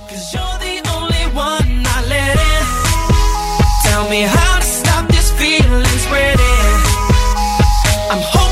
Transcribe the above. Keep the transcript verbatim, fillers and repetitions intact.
'cause you're the only one I let in. Tell me how to stop this feeling spreading. I'm